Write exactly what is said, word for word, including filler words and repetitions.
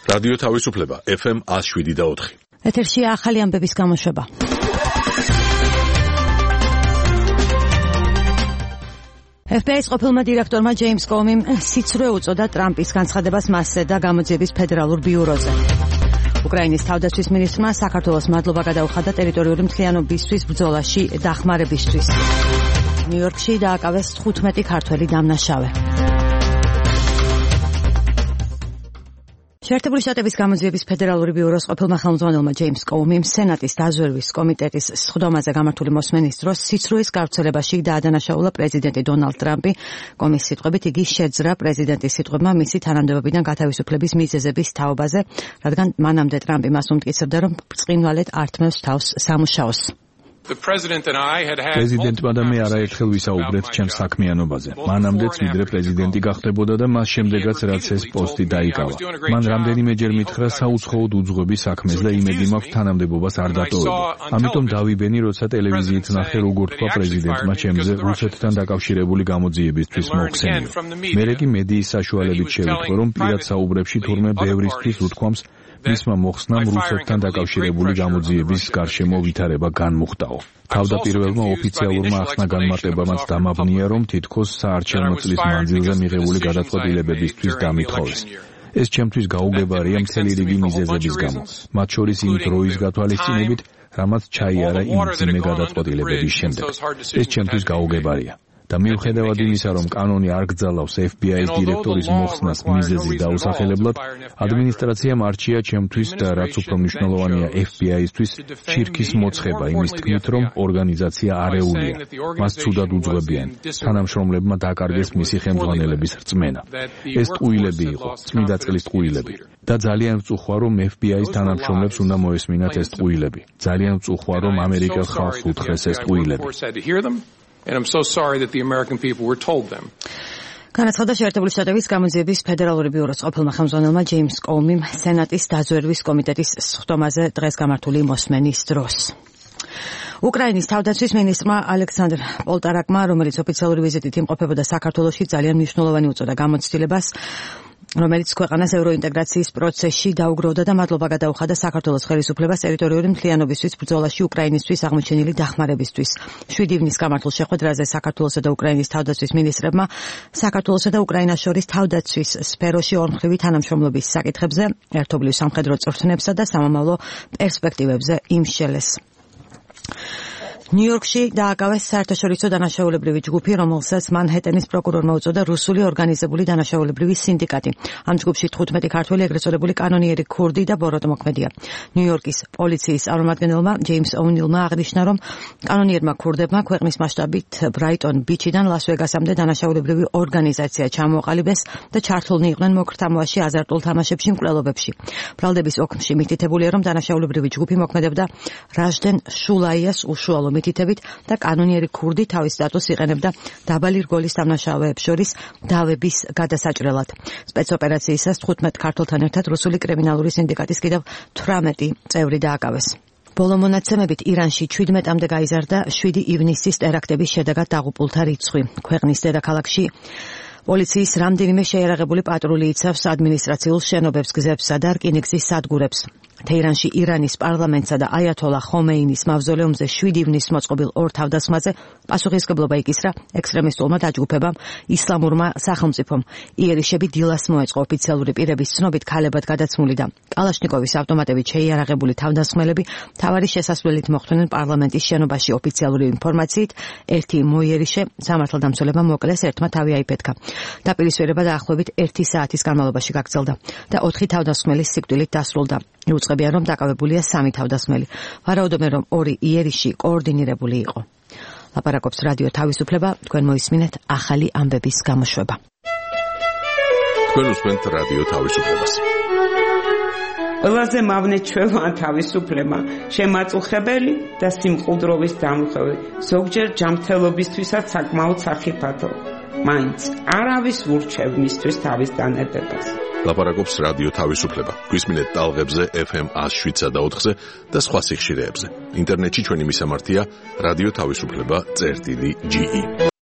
რადიო თავისუფლება ეფ ემ one oh seven და four. ეთერში ახალი ამბების გამოშვება. ეფ ბი აის ყოფილმა დირექტორმა ჯეიმს კომიმ სიცრუე უწოდა ტრამპის განცხადებას მასზე და გამოძიების ფედერალურ ბიუროზე. უკრაინის თავდაცვის მინისტრმა საქართველოს მადლობა გადაუხადა ტერიტორიული მთლიანობისთვის ბრძოლაში დახმარებისთვის. ნიუ-იორკში დააკავეს თხუთმეტი ქართველი დამნაშავე. შეერთებული შტატების გამოძიების ფედერალური ბიუროს ყოფილმა ხელმძღვანელმა ჯეიმს კოუმიმ სენატის დაზვერვის კომიტეტის სხდომაზე გამართული მოსმენის დროს სიცრუის გავრცელებაში დაადანაშაულა პრეზიდენტი დონალდ ტრამპი. კომის სიტყვებით იგი შეძრა პრეზიდენტის სიტყვებმა მისი თანამდებობიდან გათავისუფლების მიზეზების თაობაზე, რადგან მანამდე ტრამპი მას უმტკიცებდა, რომ ბრწყინვალედ ართმევს თავს სამუშაოს. პრეზიდენტმა და მე არაერთხელ ვისაუბრეთ ჩემს საქმიანობაზე. მანამდეც ვიდრე პრეზიდენტი გახდებოდა და მას შემდეგაც რაც ეს პოსტი დაიკავა. მან რამდენიმეჯერ მითხრა საუცხოოდ უძღვები საქმეს და იმედი მაქვს თანამდებობას არ დატოვებო. ამიტომ დავიბენი, როცა ტელევიზიით ნახე, როგორ თქვა პრეზიდენტმა ჩემზე რუსეთთან დაკავშირებული გამოძიებისთვის მოხსენიო. მერე კი მედიის საშუალებით შევიტყვე, რომ პირად საუბრებში თურმე ბევრისთვის უთქვამს მისმა მოხსნამ რუსეთთან დაკავშირებული გამოძიების გარშემო ვითარება განმუხტაო. თავდაპირველმა ოფიციალურმა ახსნა-განმარტებამაც დამაბნია, რომ თითქოს საარჩევნო წლის მანძილზე მიღებული გადაწყვეტილებებისთვის დამითხოვეს. ეს ჩემთვის გაუგებარია მთელი რიგი მიზეზების გამო, მათ შორის იმ დროის გათვალისწინებით, რამაც ჩაიარა იმ მძიმე გადაწყვეტილებების შემდეგ. ეს ჩემთვის გაუგებარია. და მიუხედავად იმისა, რომ კანონი არ გძალავს ეფ ბი აის დირექტორის მოხსნას მიზეზის დაუსახელებლად, ადმინისტრაციამ არჩია ჩემთვის და რაც უფრო მნიშვნელოვანია ეფ ბი აისთვის ჩირქის მოცხება იმის თქმით, რომ ორგანიზაცია არეულია, მას ცუდად უძღვებიან, თანამშრომლებმა დაკარგეს მისი ხელმძღვანელების რწმენა. ეს ტყუილები იყო, წმინდა წყლის ტყუილები. და ძალიან ვწუხვა, რომ ეფ ბი აის თანამშრომლებს უნდა მოესმინათ ეს ტყუილები. ძალიან ვწუხვა, რომ ამერიკელ ხალხს უთხრეს ეს ტყუილები. And I'm so sorry that the American people were told them. განაცხადა შეერთებული შტატების გამოძიების ფედერალური ბიუროს ყოფილმა ხელმძღვანელმა ჯეიმს კოუმიმ სენატის დაზვერვის კომიტეტის სხდომაზე დღეს გამართული მოსმენის დროს. უკრაინის თავდაცვის მინისტრმა ალექსანდრ პოლტარაკმა, რომელიც ოფიციალური ვიზიტით იმყოფებოდა საქართველოში, ძალიან მნიშვნელოვანი უწოდა გამოცდილებას, რომელიც ქვეყანას ევროინტეგრაციის პროცესში დაუგროვდა და მადლობა გადაუხადა საქართველოს ხელისუფლებას ტერიტორიული მთლიანობისთვის ბრძოლაში უკრაინისთვის აღმოჩენილი დახმარებისთვის. შვიდი ივნის გამართულ შეხვედრაზე საქართველოსა და უკრაინის თავდაცვის მინისტრებმა საქართველოსა და უკრაინას შორის თავდაცვის სფეროში ორმხრივი თანამშრომლობის საკითხებზე, ერთობლივ სამხედრო წვრთნებსა და სამომავლო პერსპექტივებზე იმსჯელეს. ნიუ-იორკში დააკავეს საერთაშორისო დანაშაულებრივი ჯგუფი, რომელსაც მანჰეტენის პროკურორმა უწოდა რუსული ორგანიზებული დანაშაულებრივი სინდიკატი. ამ ჯგუფში თხუთმეტი ქართველი, ეგრეთ წოდებული კანონიერი ქურდი და ბოროტ მოქმედია. ნიუ-იორკის პოლიციის წარმომადგენელმა ჯეიმს ოუნილმა აღნიშნა, რომ კანონიერმა ქურდებმა ქვეყნის მასშტაბით ბრაიტონ ბიჩიდან ლას-ვეგასამდე დანაშაულებრივი ორგანიზაცია ჩამოყალიბეს და ჩართულნი იყვნენ მოქრთამოაში, აზარტულ თამაშებში, მკვლელობებში. ბრალდების ოქმში მითითებულია, რომ დანაშაულებრივი ჯგუფი მოქმედებდა რაჟდენ შულაიას უშუალო მითითებით და კანონიერი ქურდი თავის სტატუსს იყენებდა დაბალი რგოლის დამნაშავეებს შორის დავების გადასაჭრელად. სპეცოპერაციისას თხუთმეტ ქართველთან ერთად რუსული კრიმინალური სინდიკატის კიდევ თვრამეტი წევრი დააკავეს. ბოლო მონაცემებით ირანში შვიდმეტამდე გაიზარდა შვიდი ივნისის ტერაქტების შედეგად დაღუპულთა რიცხვი. ქვეყნის დედაქალაქში პოლიციის რამდენიმე შეიარაღებული პატრული იცავს ადმინისტრაციულ შენობებს, გზებსა და რკინიგზის სადგურებს. თეირანში ირანის პარლამენტსა და აიათოლა ხომეინის მავზოლეუმზე შვიდი ივნის მოწყობილ ორ თავდასხმაზე პასუხისმგებლობა იკისრა ექსტრემისტულმა დაჯგუფებამ ისლამურმა სახელმწიფომ. იერიშები დილას მოეწყო. ოფიციალური პირების ცნობით ქალებად გადაცმული და კალაშნიკოვის ავტომატებით შეიარაღებული თავდასხმელები მთავარი შესასვლელით მოხვდნენ პარლამენტის შენობაში. ოფიციალური ინფორმაციით ერთი მოიერიშე სამართალდამცველებმა მოკლეს, ერთმა თავი აიფეთქა. დაპირისპირება დაახლოებით ერთი საათის განმავლობაში გაგრძელდა და ოთხი თავდასხმელის სიკვდილით დასრულდა. იუწყებიან, რომ დაკავებულია სამი თავდასხმელი. ვარაუდობენ, რომ ორი იერიში კოორდინირებული იყო. ლაპარაკობს რადიო თავისუფლება, თქვენ მოისმინეთ ახალი ამბების გამოშვება. თქვენ უსმენთ რადიო თავისუფლებას. ყველაზე მავნე ჩვეულა თავისუფლება, შემაწუხებელი და სიმყუდროვის დამხევი, ზოგჯერ ჯანმრთელობისთვისაც საკმაოდ სახიფათო. მაინც არავის ურჩევ მისთვის თავის დანებებას. ლაპარაკობს რადიო თავისუფლება. გვისმინეთ ტალღებზე ეფ ემ one oh seven და four-ზე და სხვა სიხშირეებზე. ინტერნეტში ჩვენი მისამართია რადიო თავისუფლება წერტილი ჯი ი.